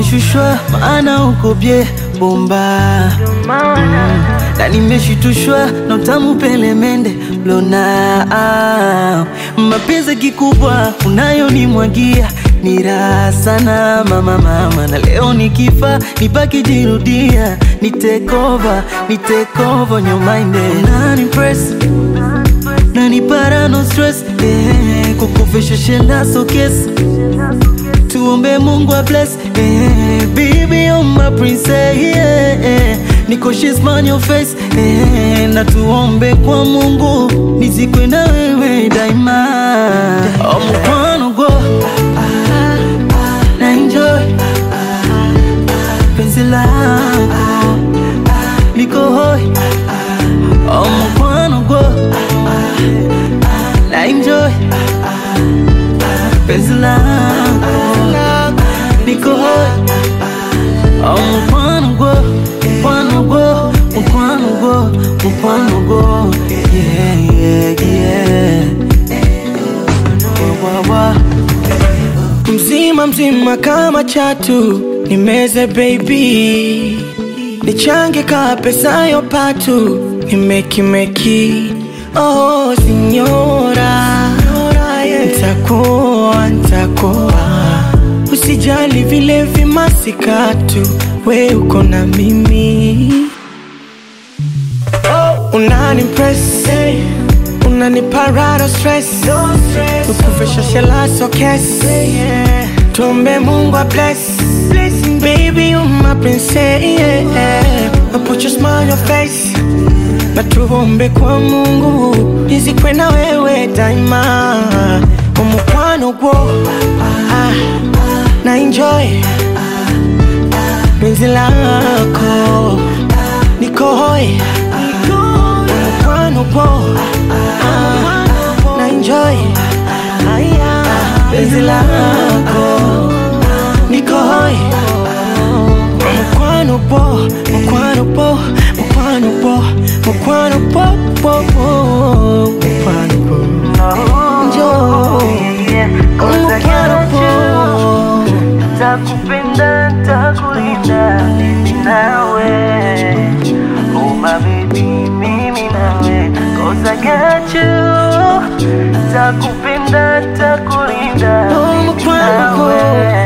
nimeshushwa maana uko bie bomba. Na nimeshitushwa na utamu pelemende lona. Mapenzi kikubwa unayonimwagia ni raha sana mama. Na leo nikifa nibaki jirudia. Ni take over on your mind. Unanimpress nanipara no stress. Kukufisha shenda so kiss. Tuombe Mungu a bless. Baby you're my princess. Niko she's on your face. Na tuombe kwa Mungu nizikwe na wewe daima. Mkwano go na enjoy penzi lako. Niko hoi mkwano go na enjoy penzi lako. Niko hoi mkwano go yeah. Mzima kama chatu nimeze baby. Nichange ka pesa yo patu nimeki. Oh signora, nitakuwa usijali vile vimasikatu. We uko na mimi. Unanimpress, unaniparado stress. Ukufisha shela so kiss. Tuombe Mungu a bless. Baby you're my princess. I put your smile on your face. Na tuombe kwa Mungu nizikwe na wewe daima. Mkwano go na enjoy penzi lako. Niko hoi mkwano go na enjoy penzi lako. Niko hoi mkwano go Takupenda, takulinda nawe. Oh my baby, mimi nawe. 'Cause I got you. Takupenda, takulinda nawe.